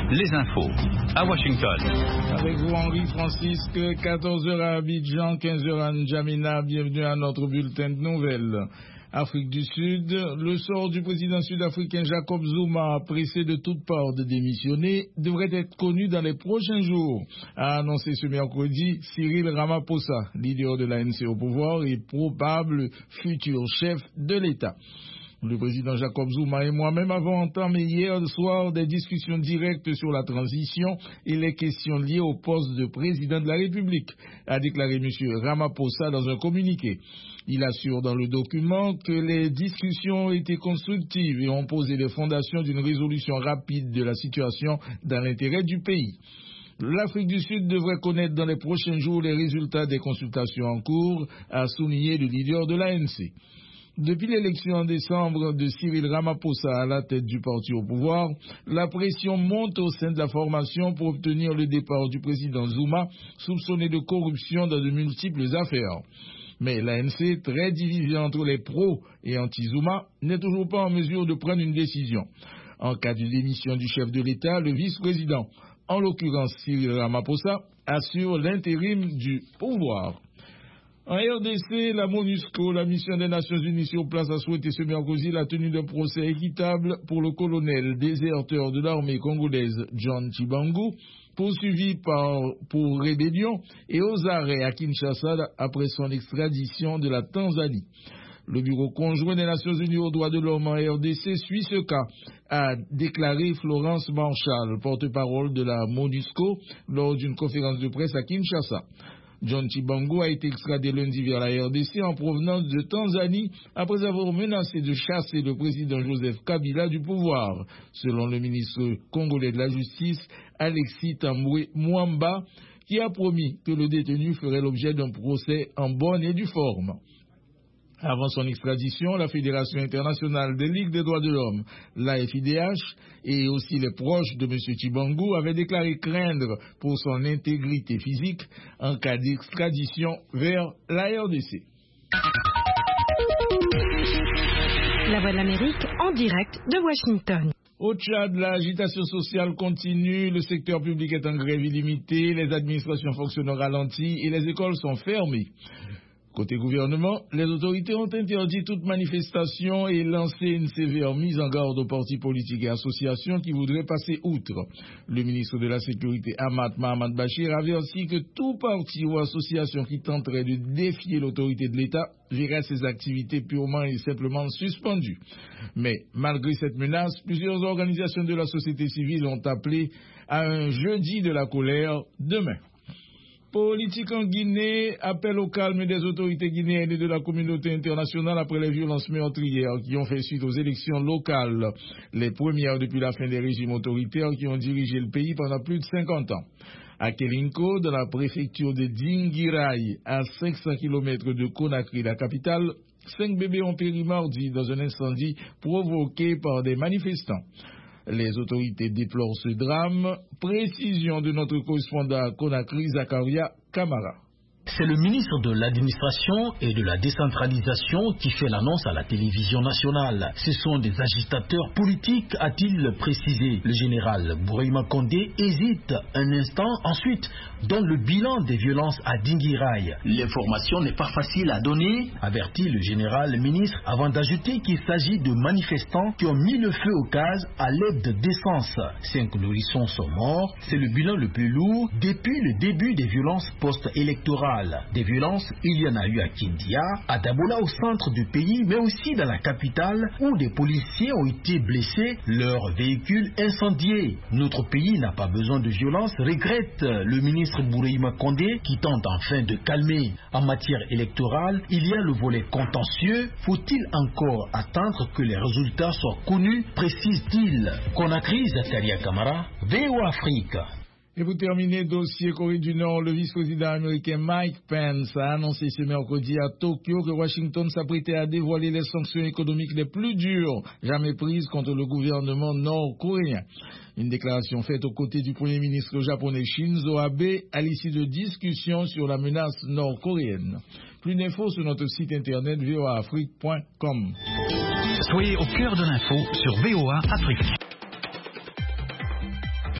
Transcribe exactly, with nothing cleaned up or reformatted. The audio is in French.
les infos à Washington. Avec vous Henri Francisque, quatorze heures à Abidjan, quinze heures à N'Djamena. Bienvenue à notre bulletin de nouvelles. Afrique du Sud, le sort du président sud-africain Jacob Zuma, pressé de toutes parts de démissionner, devrait être connu dans les prochains jours, a annoncé ce mercredi Cyril Ramaphosa, leader de l'A N C au pouvoir et probable futur chef de l'État. Le président Jacob Zuma et moi-même avons entamé hier soir des discussions directes sur la transition et les questions liées au poste de président de la République, a déclaré M. Ramaphosa dans un communiqué. Il assure dans le document que les discussions ont été constructives et ont posé les fondations d'une résolution rapide de la situation dans l'intérêt du pays. L'Afrique du Sud devrait connaître dans les prochains jours les résultats des consultations en cours, a souligné le leader de l'A N C. Depuis l'élection en décembre de Cyril Ramaphosa à la tête du parti au pouvoir, la pression monte au sein de la formation pour obtenir le départ du président Zuma, soupçonné de corruption dans de multiples affaires. Mais l'A N C, très divisée entre les pros et anti-Zuma, n'est toujours pas en mesure de prendre une décision. En cas de démission du chef de l'État, le vice-président, en l'occurrence Cyril Ramaphosa, assure l'intérim du pouvoir. En R D C, la MONUSCO, la mission des Nations Unies sur place, a souhaité ce mercredi la tenue d'un procès équitable pour le colonel déserteur de l'armée congolaise John Chibangu, poursuivi par, pour rébellion et aux arrêts à Kinshasa après son extradition de la Tanzanie. Le bureau conjoint des Nations Unies aux droits de l'homme en R D C suit ce cas, a déclaré Florence Marshall, porte-parole de la MONUSCO, lors d'une conférence de presse à Kinshasa. John Chibangu a été extradé lundi vers la R D C en provenance de Tanzanie après avoir menacé de chasser le président Joseph Kabila du pouvoir, selon le ministre congolais de la Justice, Alexis Tambwe Mwamba, qui a promis que le détenu ferait l'objet d'un procès en bonne et due forme. Avant son extradition, la Fédération internationale des ligues des droits de l'homme, l'A F I D H, et aussi les proches de M. Chibangu avaient déclaré craindre pour son intégrité physique en cas d'extradition vers la R D C. La Voix de l'Amérique en direct de Washington. Au Tchad, l'agitation sociale continue, le secteur public est en grève illimitée, les administrations fonctionnent au ralenti et les écoles sont fermées. Côté gouvernement, les autorités ont interdit toute manifestation et lancé une sévère mise en garde aux partis politiques et associations qui voudraient passer outre. Le ministre de la Sécurité, Ahmad Mohamed Bachir, avertit que tout parti ou association qui tenterait de défier l'autorité de l'État verrait ses activités purement et simplement suspendues. Mais malgré cette menace, plusieurs organisations de la société civile ont appelé à un jeudi de la colère demain. Politique en Guinée, appel au calme des autorités guinéennes et de la communauté internationale après les violences meurtrières qui ont fait suite aux élections locales, les premières depuis la fin des régimes autoritaires qui ont dirigé le pays pendant plus de cinquante ans. À Kelinko, dans la préfecture de Dinguiraye, à cinq cents kilomètres de Conakry, la capitale, cinq bébés ont péri mardi dans un incendie provoqué par des manifestants. Les autorités déplorent ce drame. Précision de notre correspondant à Conakry, Zakaria Kamara. C'est le ministre de l'administration et de la décentralisation qui fait l'annonce à la télévision nationale. Ce sont des agitateurs politiques, a-t-il précisé. Le général Bourima Condé hésite un instant, ensuite donne le bilan des violences à Dinguiraye. L'information n'est pas facile à donner, avertit le général ministre, avant d'ajouter qu'il s'agit de manifestants qui ont mis le feu aux cases à l'aide d'essence. Cinq nourrissons sont morts, c'est le bilan le plus lourd depuis le début des violences post-électorales. Des violences, il y en a eu à Kindia, à Dabola au centre du pays, mais aussi dans la capitale où des policiers ont été blessés, leurs véhicules incendiés. Notre pays n'a pas besoin de violence, regrette le ministre Bourima Condé qui tente enfin de calmer. En matière électorale, il y a le volet contentieux. Faut-il encore attendre que les résultats soient connus, précise-t-il. Conakry, Zakaria Kamara, V O Afrique. Et vous terminez, dossier Corée du Nord, le vice-président américain Mike Pence a annoncé ce mercredi à Tokyo que Washington s'apprêtait à dévoiler les sanctions économiques les plus dures jamais prises contre le gouvernement nord-coréen. Une déclaration faite aux côtés du premier ministre japonais Shinzo Abe à l'issue de discussions sur la menace nord-coréenne. Plus d'infos sur notre site internet v o a afrique point com. Soyez au cœur de l'info sur V O A Afrique.